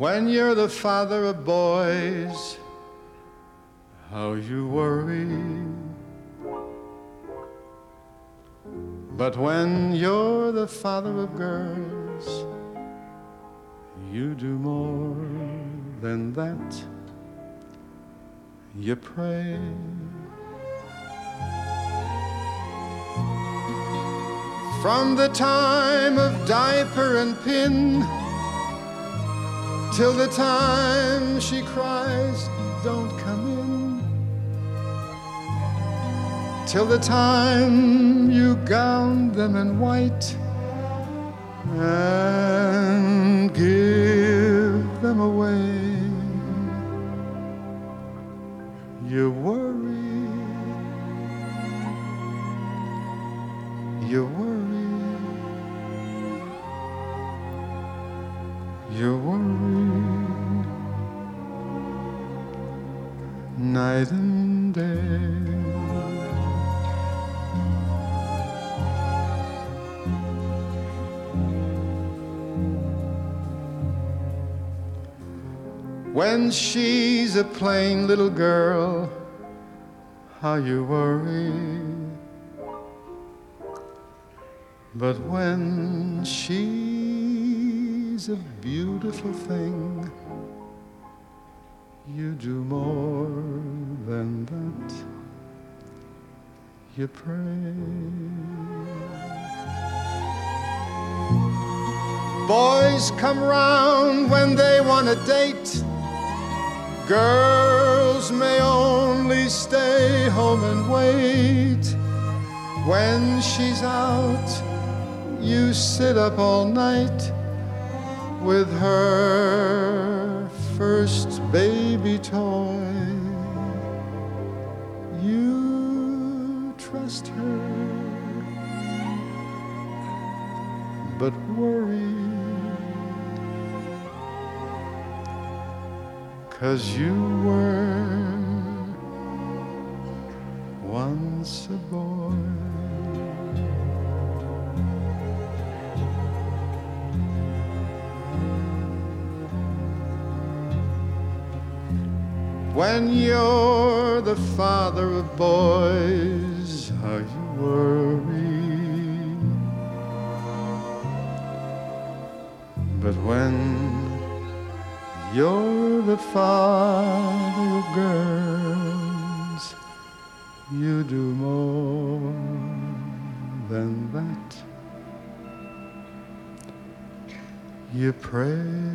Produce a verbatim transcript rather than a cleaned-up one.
When you're the father of boys, how you worry. But when you're the father of girls, you do more than that. You pray. From the time of diaper and pin till the time she cries, don't come in, till the time you gown them in white and give them away, you worry, you worry, you worry, night and day. When she's a plain little girl, how you worry. But when she's a beautiful thing, you do more than that. You pray. Boys come round when they want a date. Girls may only stay home and wait. When she's out, you sit up all night with her first baby toy. You trust her, but worry, 'cause you were once a boy. When you're the father of boys, how you worry. But when you're the father of girls, you do more than that. You pray.